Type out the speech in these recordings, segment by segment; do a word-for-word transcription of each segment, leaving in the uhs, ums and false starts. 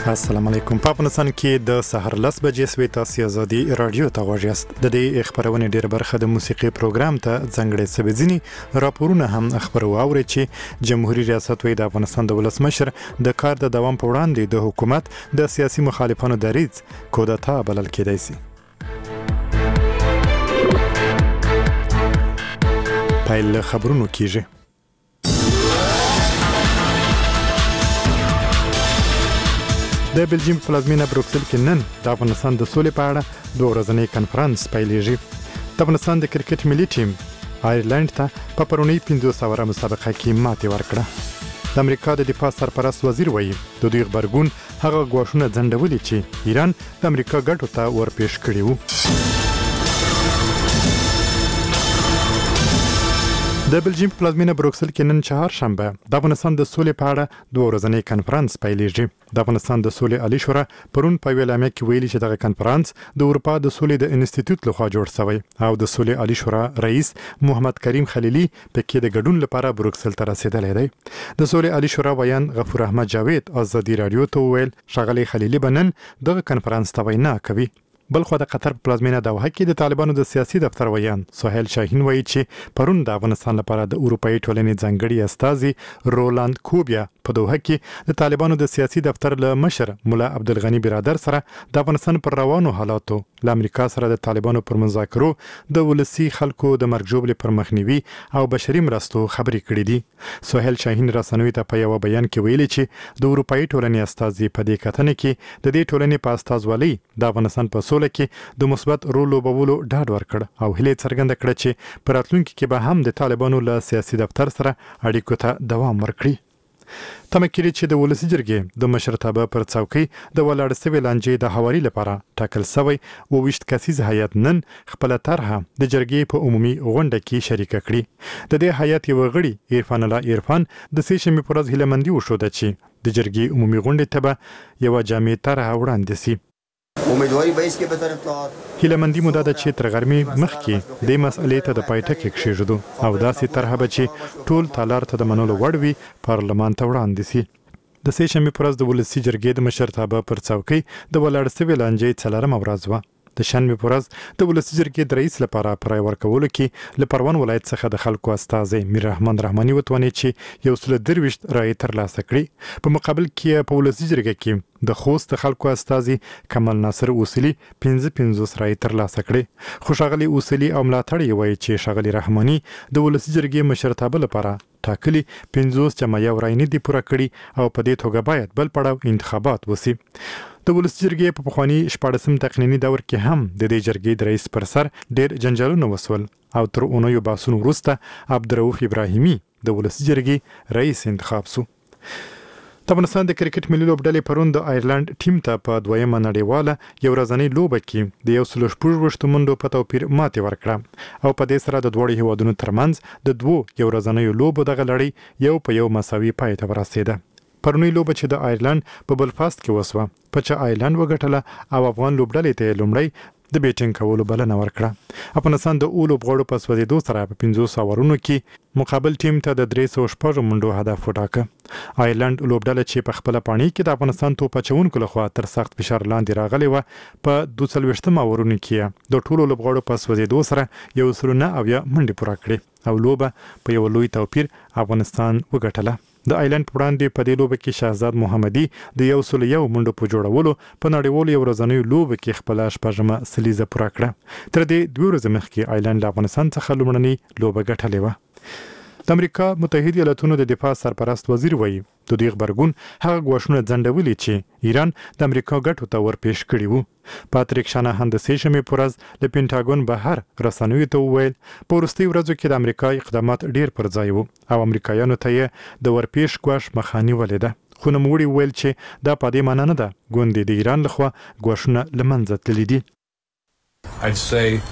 السلام علیکم. په افغانستان کې د سحر لس بجې سوي تاسو ازادي رادیو ته غوښیاست. د دې خبرونه ډېر برخه د موسیقي پروګرام ته ځنګړې سوي ځینی راپورونه هم خبرو اوري چې جمهوریت ریاست وی د افغانستان د ولسمشر د کار د دوام په وړاندې د حکومت د سیاسي مخالفانو دریځ کودتا بلل کېدای شي. پایل خبرونو کیږي. د بلجیم په پلازمینه بروکسل کې نن د افغانستان د سولې په اړه دوه ورځنی کنفرانس پیلېږي. د افغانستان د کرکټ ملي ټیم آیرلند ته په پرونی پنځوس اوره مسابقه کې ماتې ورکړه. د امریکا د دفاع سرپرست وزیر وایي د دوی غبرګون هغه ګواښونه ځنډولي چې ایران د امریکا ګټو ته ورپېښ کړي وو. د بلجیم په پلازمینه بروکسل کې نن چهارشنبه د افغانستان د سولې په اړه دوه ورځنی کنفرانس پیلېږي. د افغانستان د سولې عالی شورا پرون په یوه اعلامیه کې ویلي چې دغه کنفرانس د اروپا د سولې د انسټیټیوټ لخوا جوړ شوی او د سولې عالی شورا رئیس محمد کریم خلیلی پکې د ګډون لپاره بروکسل ته رسیدلی دی. د سولې عالی شورا ویان غفور احمد جاوید ازادي رادیو ته وویل ښاغلی خلیلی به نن دغه کنفرانس ته وینا کوي. بلخو د قطر په پلازمینه دوحه کې د طالبانو د سیاسي دفتر ویان سهیل شاهین وایي چې پرون د افغانستان لپاره د اروپאי ټولنې ځانګړي استازي رولاند کوبیا په دوحه کې د طالبانو د سیاسي دفتر له مشر مولا عبدالغنی برادر سره د افغانستان پر روانو حالاتو له امریکا سره د طالبانو پر مذاکرو د ولسی خلکو د مرګ ژوبلې پر مخنیوي او بشري مرستو خبرې کړې دي. سهیل شاهین رسنوي ته په یو بیان کې ویلي چې د اروپאי ټولنې استازي په دې کتنه کې د دې ټولنې په استازولۍ د افغانستان په کې د مثبت رول لوبولو ډاډ ورکړ او هیله څرګنده کړه چې په راتلونکي کې به هم د طالبانو له سیاسي دفتر سره اړیکو ته دوام ورکړي. تمه کړي چې د ولسی جرګې د مشرتابه پر څوکۍ د ولاړ سوي لانجې د حوالي لپاره ټاکل شوی او وشت کسیز هیئت نن خپل طرحه د جرګې په عمومي غونډه کې شریک کړي. د دې هیئت یو غړي عرفان الله عرفان د سې شنبې په ورځ هیلمندي وښوده چې د جرګې عمومي غونډې ته به یو جامع طرحه وړاندې شي. امیدواری به است که به طرف هیلمندی موده ده چې تر غرمې مخکې د مسئلې ته د پایټه کې کښېږدو او داسې طرحه به چې ټول تالار ته د منلو وړ وي پارلمان ته وړاندې شي. د سې شنبې په ورځ د ولسي جرګې د مشرتابه پر څوکۍ د ولاړ سوي لانجې څلورمه ورځ وه. د شنبې په ورځ د ولسي جرګې د رئیس لپاره په رای ورکولو کې له پروان ولایت څخه د خلکو استازی میر رحمان رحماني وتوانېد چې یو سل درویشت رای ترلاسه کړي. په مقابل کې په ولسي جرګه کې د خوست خلکو استازي کمال ناصر اوسلي پنځه پنځوس رای ترلاسه کړي. خو ښاغلي اوسلي او ملاتړي وایي چې ښاغلي رحماني د ولسي جرګې مشرتابه لپاره ټاکلي پنځوس جمع یو رای نه دي پوره کړي او په دې توګه باید بل پړاو انتخابات وشي. د ولسي جرګې په پخواني شپاړسم تقنیني دور کې هم د دې جرګې د رئیس پر سر ډېر جنجالونه وسول او تر اونیو باسونو وروسته عبدالرؤف ابراهیمي د ولسي جرګې رئیس انتخاب شو. د افغانستان د کرکټ ملي لوبډلې پرون د آیرلند ټیم ته په دویمه نړیواله یو ورځنۍ لوبه کې د یو سل شپږ ویشتو منډو په توپیر ماتې ورکړه او په دې سره د دواړو هیوادونو ترمنځ د دوو یو ورځنیو لوبو دغه لړۍ یو په یو مساوي پای ته ورسېده. پرونی لوبه چې د آیرلند په بلفاست کې وسوه په چې آیرلند وګټله او افغان لوبډلې ته لومړی د بیټینګ کولو بلنه ورکړه. افغانستان د اولو بغړو په سوځېدو سره په پنځوس اورونو کې مقابل ټیم ته د درې سوه شپږ منډو هدف وټاکه. آیرلند لوبډله چې په خپله پاڼۍ کې د افغانستان توپ اچوونکو لخوا تر سخت فشار لاندې راغلې وه په دوه څلوېښتم اورونو کې د ټولو لوبغاړو په سوځېدو سره یو سل نه اویا منډې پوره کړې او لوبه په یو لوی توپیر افغانستان وګټله. د آیرلند په وړاندې په دې لوبه کې شهزاد محمدي د یو سل یو منډو په جوړولو په نړیوالو یو ورځنیو لوبه کې خپله شپږمه سلیزه پوره کړه. تر دې دوه ورځې مخکې آیرلند له افغانستان څخه لومړنۍ لوبه ګټلې وه. د امریکا متحده ایالاتونو د دفاع سرپرست وزیر وایي د دوی غبرګون هغه ګواښونه ځنډولي چې ایران د امریکا ګټو ته ورپېښ کړي وو. پاتریک شانهان د سې شنبې په ورځ له پینټاګون بهر رسنیو ته وویل په وروستیو ورځو کې د امریکا اقدامات ډېر پر ځای وو او امریکایانو ته یې د ورپېښ ګواښ مخه نیولې ده. خو نوموړي وویل چې دا په دې معنی نه ده ګوندې د ایران لخوا ګواښونه له منځه تللي دي. I'd say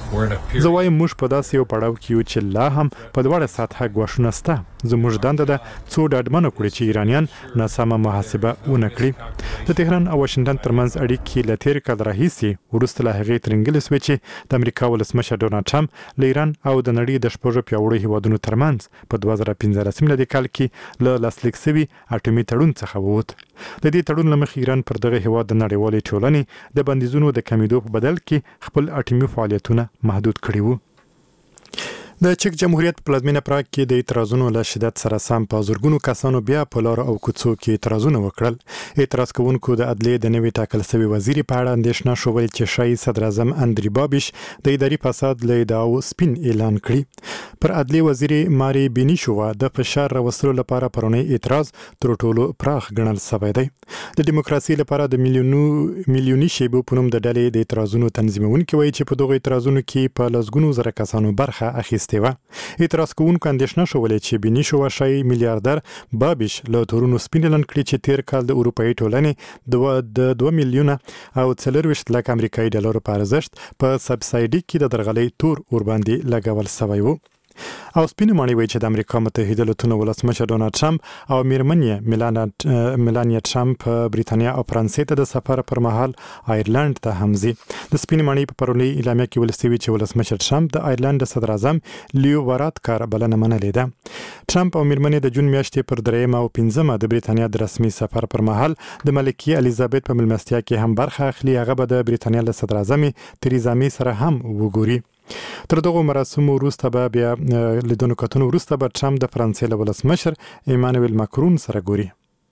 زه وایم موږ په داسې یو پړاو کې یو چې لا هم په دواړه سطحه ګواښونه شته. زموږ دنده ده څو ډاډمنه کړو چې ایرانیان ناسمه محاسبه ونه کړي. د تهران او واشنګټن ترمنځ اړیکې له تیر کال راهیسې وروسته له هغې ترنګلې شوې چې د امریکا ولسمشر ډونالډ ټرمپ له ایران او د نړۍ د شپږو پیاوړو هیوادونو ترمنځ په دوه زره پنځلسم میلادي کال کې له لاسلیک شوي اټومي تړون څخه ووت. د دې تړون له مخې ایران پر دغه هیواد د نړیوالې ټولنې د بندیزونو د کمیدو په بدل کې خپل اټومي فعالیتونه محدود کړي وو. د چک جمهوریت په پلازمینه پراګ کې د اعتراضونو له شدت سره سم په زورګونو کسانو بیا په لار او کوڅو کې اعتراضونه وکړل. اعتراض کوونکو د عدلیې د نوي ټاکل شوي وزیر په اړه اندېښنه شوې چې شایي صدر اعظم اندري بابیش د اداري فساد له ادعاو سپین اعلان کړي. پر عدلیې وزیر ماري بینیشووا د فشار راوستلو لپاره پرونی اعتراض تر ټولو پراخ ګڼل شوی دی. د دیموکراسي لپاره د میلیونو میلیوني شیبو په نوم د ډلې د اعتراضونو تنظیمونکي وایي چې په دغه اعتراضونو کې په لسګونو زره کسانو برخه اخیستې وه. اعتراض کوونکو اندېښنه شولې چې بینیشووا شایي میلیاردر بابیش له تورونو سپین اعلان کړي چې تیر کال د اروپایي ټولنې د دوه میلیونه او څلورویشت لک امریکایي ډالرو په ارزښت په سبسایډي کې د درغلۍ تور ورباندې لګول شوی و. او سپین مانی وایي چې د امریکا متحده ایالاتونو ولسمشر ډونالډ ټرمپ او میرمن یې میلانیا ټرمپ بریتانیا او فرانسې ته د سفر پر مهال آیرلند ته هم ځي. د سپین مانی په پرونی اعلامیه کې ویل شوي چې ولسمشر ټرمپ د آیرلند د صدر اعظم لیو وارادکار بلنه منلې ده. ټرمپ او میرمن د جون میاشتې پر درېیمه او پنځمه د بریتانیا د رسمي سفر پر مهال د ملکې الیزابت په ملمستیا کې هم برخه اخلي. هغه به د بریتانیا له صدر اعظم تریزا می سره هم وګوري. تر دغه مراسمو وروسته به بیا لیدونکو کتنو وروسته به ټرمپ د فرانسې له ولسمشر ایمانویل ماکرون سره ګوري.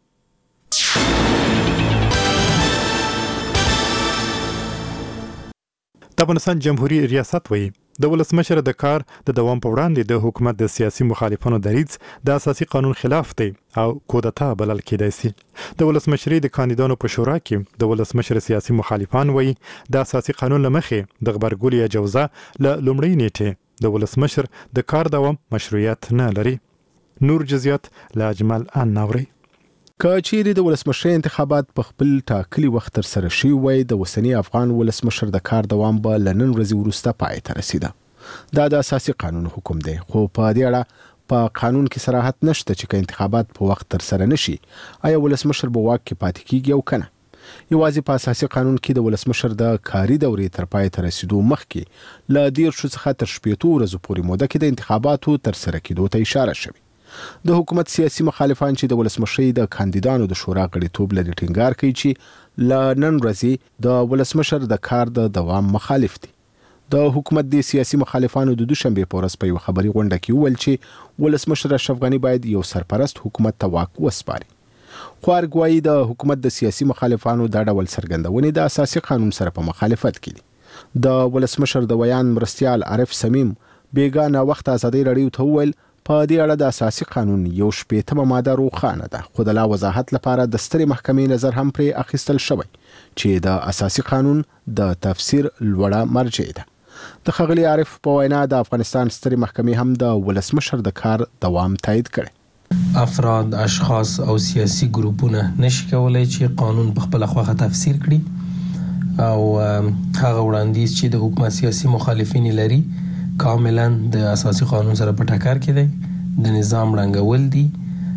د افغانستان جمهوریت ریاست وایي د ولسمشر د کار د دوام په وړاندې د حکومت د سیاسي مخالفانو دریځ د اساسي قانون خلاف دی او کودتا بلل کېدای شي. د ولسمشرۍ د کاندیدانو په شورا کې د ولسمشر سیاسي مخالفان وایي د اساسي قانون له مخې د غبرګولي اجوزه له لومړۍ نیټې د ولسمشر د کار دوام مشروعیت نه لري. نور جزئیات له اجمل ان نوري. که چیرې د ولسمشر انتخابات په خپل ټاکلي وخت تر سره شي وای د وسنی افغان ولسمشر د کار دوام به لنن ورځې وروسته پای ته رسیده. دا د اساسي قانون حکم دی خو په دې اړه په قانون کې صراحت نشته چې انتخابات په وخت تر سره نشي آیا ولسمشر به واک کې پاتې کیږي او کنه. یوازې په اساسي قانون کې د ولسمشر د کاري دورې تر پای ته رسیدو مخکې ل دیرشو څخه تر شپږو ورځې پورې موده کې د انتخاباتو تر سره کېدو ته اشاره شوې. د حکومت سیاسي مخالفان چې د ولسمشرۍ د کاندیدانو د شورا غړیتوب لري ټینګار کوي چې ل نن ورځې د ولسمشر د کار د دوام مخالف دي. د حکومت د سیاسي مخالفانو د دوشنبه په ورځ په یو خبري غونډه کې وویل چې ولسمشر اشرف غنی باید یو سرپرست حکومت ته واک وسپاري. خو ارګوایي د حکومت د سیاسي مخالفانو دا ډول څرګندونې د اساسي قانون سره په مخالفت کې دي. د ولسمشر د ویان مرستيال عارف سمیم بیګانه وخت ازادي رادیو ته وویل په دې اړه د اساسي قانون یو شپږمه ماده روښانه ده خو د لا وضاحت لپاره د سترې محکمې نظر هم پرې اخیستل شوی چې د اساسي قانون د تفسیر لوړه مرجع ده. د ښاغلي عارف په وینا د افغانستان سترې محکمې هم د ولسمشر د کار دوام تایید کړي. افراد، اشخاص او سیاسي ګروپونه نشي کولای چې قانون په خپل خوخه تفسیر کړي او هغه وړاندیز چې د حکومت سیاسي مخالفین لري کاملا د اساسي قانون سره په ټکر کې دی. د نظام رنګول دي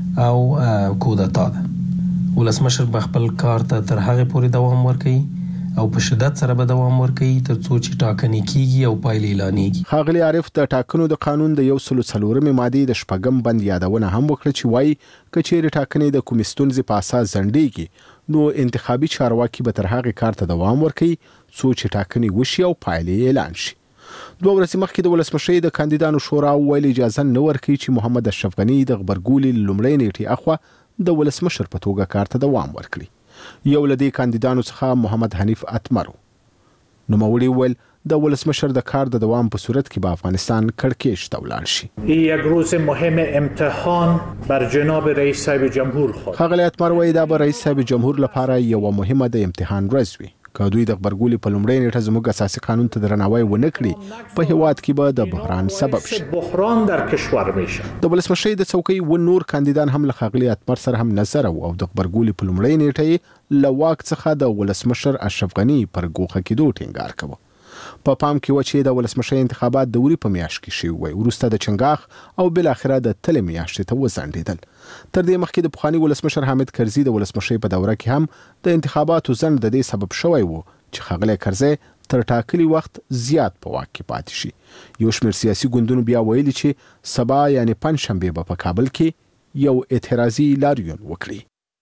او کودتا ده. ولسمشر به خپل کار ته تر هغه پورې دوام ورکوي او په شدت سره به دوام ورکوي تر څو چې ټاکنې کیږي او پایلې اعلانېږي. ښاغلي عارف د ټاکنو د قانون د یو سل څلورمې مادې د شپږم بند یادونه هم وکړه چې وایي که چیرې ټاکنې د کومې ستونزې په اساس ځنډېږي نو انتخابي چارواکي به تر هغې کار ته دوام ورکوي څو چې ټاکنې وشي او پایلې اعلان شي. دوه ورځې مخکې د ولسمشرۍ د کاندیدانو شورا ویل اجازه نه ورکوي چې محمد اشرف غنی د غبرګولي لومړۍ نیټې اخوا د ولسمشر په توګه کار ته دوام ورکړي. یو له دې کاندیدانو څخه محمد حنیف اتمر نوموړي ویل د ولسمشر د کار د دوام په صورت کې به افغانستان کړکېچ ته ولاړ شي. یک روز مهم امتحان بر جناب رئیس صاحب جمهور خواهد. ښاغلي اتمر وایي دا به رئیس صاحب جمهور لپاره یو مهمه د امتحان ورځ وي. که دوی د غبرګولي په لومړۍ نیټه زموږ اساسي قانون ته درناوی ونه کړي په هیواد کې به د بحران سبب شي. بحران در کشور میشه. د ولسمشرۍ د څوکۍ و نور کاندیدان هم له ښاغلي اتمر سره هم نظر او د غبرګولي په لومړۍ نیټه له واک څخه د ولسمشر اشرف غنی پر ګوښه کېدو ټینګار کوي. په پام کې و چې د ولسمشر انتخابات د وری په میاشت کې شوي وای وروسته د چنګاښ او بل اخره د تلې میاشتې ته وځنډېدل. تر دې مخکې د پخوانی ولسمشر حامد کرزي د ولسمشر په دوره کې هم د انتخاباتو ځنډ د دې سبب شوی و چې ښاغلی کرزي تر ټاکلي وخت زیات په واک کې پاتې شي. یو شمېر سیاسي ګوندونو بیا ویلي چې سبا یعنی پنجشنبې به په کابل کې یو اعتراضي لاریون وکړي.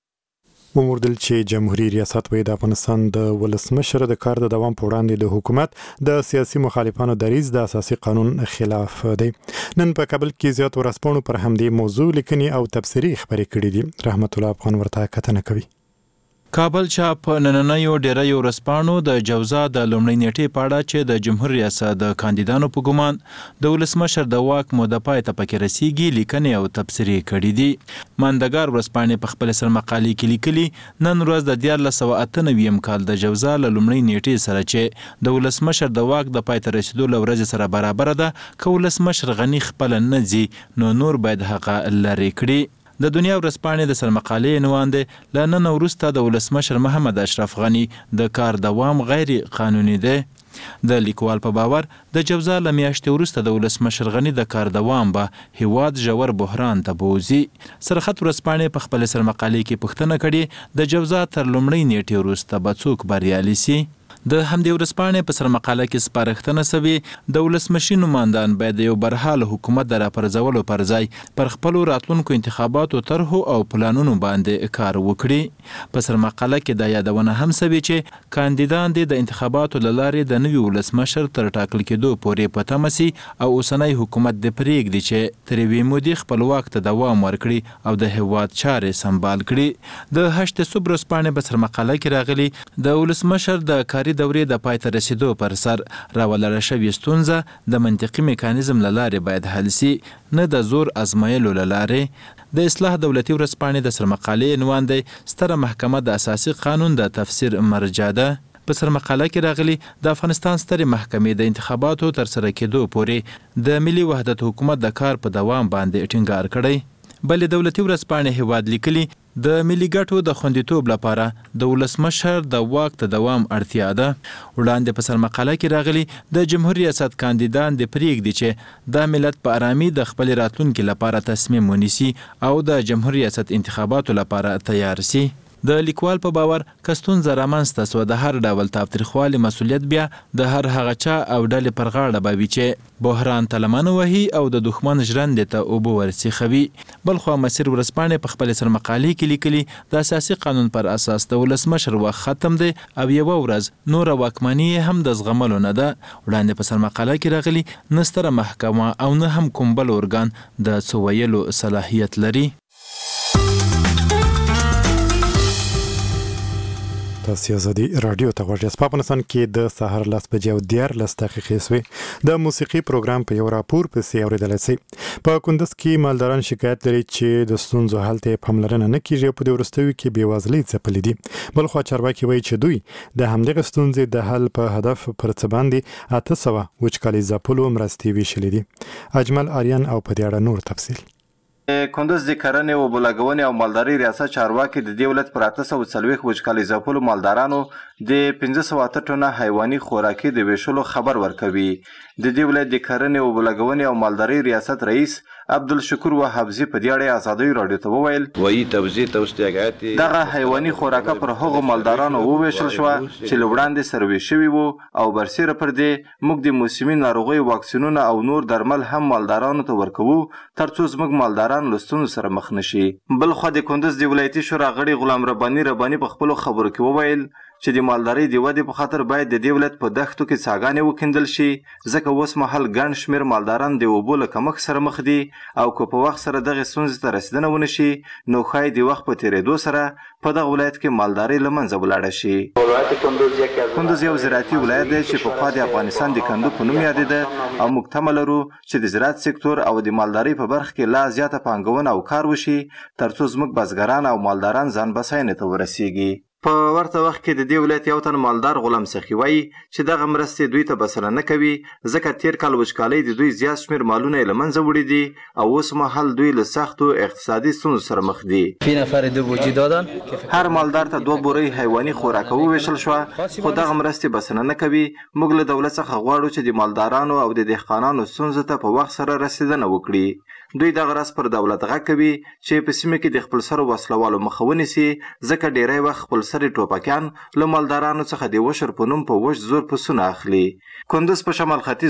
وموردل چې جمهوریت ریاست وایي د افغانستان د ولسمشر د کار د دوام په وړاندې د حکومت د سیاسي مخالفانو دریځ د اساسي قانون خلاف دی. نن په کابل کې زیات ورځپاڼو پر همدې موضوع لیکنې او تبصرې خبرې کړې دي. رحمت الله افغان ورته کتنه کوي. کابل چاپ نننیو ډیرو ورځپاڼو د جوزا د لومړۍ نیټې په اړه چې د جمهوریت ریاست د کاندیدانو په ګمان د ولسمشر د واک موده پای ته پکې رسیږي لیکنې او تبصرې کړي دي. ماندګار ورځپاڼې په خپل سرمقالې کې لیکلي نن ورځ د دیارلس سوه اته نوي کال د جوزا له لومړۍ نیټې سره چې د ولسمشر د واک د پای ته رسیدو له ورځې سره برابر ده که ولسمشر غني خپل نه ځي نو نور باید هغه لرې کړي. د دنیا ورځپاڼې د سرمقالې عنوان دی له نن وروسته د ولسمشر محمد اشرف غني د کار دوام غیر قانوني دی. د لیکوال په باور د جوزا له میاشتې وروسته د ولسمشر غني د کار دوام به هیواد ژور بحران ته بوځي. سرخط ورځپاڼې په خپل سرمقالې کې پوښتنه کړې د جوزا تر لومړۍ نیټې وروسته به څوک بریالي سي. د همدې ورځپاڼې په سرمقاله کې سپارښتنه سوې د ولسمشي نمایندان باید د یو برحال حکومت د راپرځولو پر ځای پر خپلو راتلونکو انتخاباتو طرحو او پلانونو باندې کار وکړي. په سرمقاله کې دا یادونه هم سوې چې کاندیدان دې د انتخاباتو له لارې د نوي ولسمشر تر ټاکل کېدو پورې په تمه سي او اوسنی حکومت دې پرېږدي چې تر یوې مودې خپل واک ته دوام ورکړي او د هیواد چارې سمبال کړي. د هشت صبح ورځپاڼې په سرمقاله کې راغلي د ولسمشر د کاري دورې د پای ته رسیدو پر سر راولاړه شوې ستونزه د منطقي میکانیزم له لارې باید حل سي نه د زور ازمایلو له لارې. د اصلاح دولتي ورځپاڼې د سرمقالې عنوان دی ستره محکمه د اساسي قانون د تفسیر مرجع ده. په سرمقاله کې راغلي د افغانستان سترې محکمې د انتخاباتو تر سره کېدو پورې د ملي وحدت حکومت د کار په دوام باندې ټینګار کړی. بلې دولتي ورځپاڼې هیواد لیکلي د ملي ګټو د خوندیتوب لپاره د ولسمشر د واک ته دوام اړتیا ده. وړاندې په سرمقاله کې راغلي د جمهوریت ریاست کاندیدان د پرېږدي چې د ملت په آرامي د خپل راتلونکي لپاره تصمیم ونیسي او د جمهوریت ریاست انتخاباتو لپاره تیار سي. د لیکوال په باور که ستونزه رامنځته سوه د هر ډول تاوتریخوالي مسؤلیت بیا د هر هغه چا او ډلې پر غاړه به وي چې بحران ته لمن وهي او د دښمن ژرندې ته اوبه ورسیخوي. بلخوا مسیر ورځپاڼې په خپل سرمقالې کې لیکلي د اساسي قانون پر اساس د ولسمشر وخت ختم دی او یوه ورځ نوره واکمني هم د زغملو نه ده. وړاندې په سرمقاله کې راغلي نه ستره محکمه او نه هم کوم بل ارګان د څه ویلو صلاحیت لري. تاسو ازادي رادیو ته غوږ یاست. په افغانستان کې د سهار لس بجې او دیارلس دقیقې سوې د موسیقي پروګرام په یو راپور پسې اورېدلی سئ. په کندز کې مالداران شکایت لري چې د ستونزو حل ته پاملرنه نه کیږي او په دې وروستیو کې بېوزلۍ ځپلې دي. بلخوا چارواکي وایي چې دوی د همدغې ستونزې د حل په هدف پر څه باندې اته سوه وچکالي ځپلو مرستې ویشلې دي. اجمل آریان او په دې اړه نور تفصیل. کندز د کرنې او اوبهلګونې او مالدارۍ ریاست چارواکي د دې ولایت پر اته سوه څلوېښت وچکالي ځپلو مالدارانو د پنځه سوه اته ټنه حیواني خوراکي د ویشلو خبر ورکوي. د دې ولایت د کرنې او اوبهلګونې او مالدارۍ ریاست رئیس عبدالشکور وهابزي په دې اړه ازادۍ راډیو ته وویل وایي توزیع توسعات دغه حیواني خوراکه پر هغو مالدارانو وویشل شوه چې له وړاندې سروې شوي وو او برسیره پر دې موږ د موسمي ناروغیو واکسینونه او نور درمل هم مالدارانو ته ورکوو تر څو زموږ مالداران له ستونزو سره مخ نشي. بلخوا د کندز د ولایتي شورا غړي غلام رباني رباني په خپلو خبرو کې وویل چې د مالدارۍ د ودې په خاطر باید د دې ولایت په دښتو کې څاګانې وکیندل شي ځکه اوس مهال ګڼ شمېر مالداران د اوبو له کمښت سره مخ دي او که په وخت سره دغې ستونزې ته رسیدنه ونه شي نو ښایي د وخت په تېرېدو سره په دغه ولایت کې مالدارۍ له منځه ولاړه شي. کندز یو زراعتي ولایت دی چې پخوا د افغانستان د کندو په نوم یادېده او موږ تمه لرو چې د زراعت سکتور او د مالدارۍ په برخه کې لا زیاته پانګونه او کار وشي تر څو زموږ بزګران او مالداران ځان بساینې ته ورسیږي. په ورته وخت کې د دې ولایت یو تن مالدار غلام سخي وایي چې دغه مرستې دوی ته بسنه نه کوي ځکه تیر کال وچکالۍ د دوی زیات شمېر مالونه یې له منځه وړي دي او اوس مهال دوی له سختو اقتصادي ستونزو سره مخ دي. هر مالدار ته دوه بورۍ حیواني خوراک وویشل شوه خو دغه مرستې بسنه نه کوي. موږ له دولت څخه غواړو چې د مالدارانو او د دهقانانو ستونزو ته په وخت سره رسیدنه وکړي. دوی دغه راز پر دولت غږ کوي چې په سیمه کې د خپل سرو وسلوالو مخه ونیسي ځکه ډیری وخت خپل سرې ټوپکیان له مالدارانو څخه د وشر په نوم په وچ زور پسونه اخلي. کندز په شمال ختیځ